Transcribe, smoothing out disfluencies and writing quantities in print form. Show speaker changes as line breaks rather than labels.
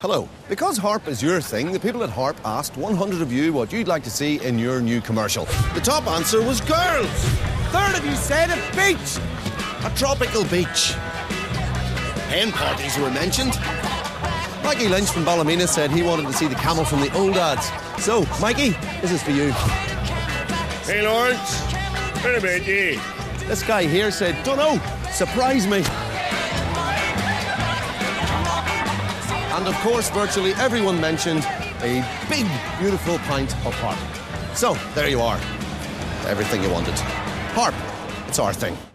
Hello. Because Harp is your thing, the people at Harp asked 100 of you what you'd like to see in your new commercial. The top answer was girls. Third of you said a beach. A tropical beach. Hen parties were mentioned. Mikey Lynch from Ballymena said he wanted to see the camel from the old ads. So, Mikey, this is for you.
Hey, Lawrence. What about you?
This guy here said, dunno, surprise me. And of course, virtually everyone mentioned a big, beautiful pint of Harp. So, there you are. Everything you wanted. Harp, it's our thing.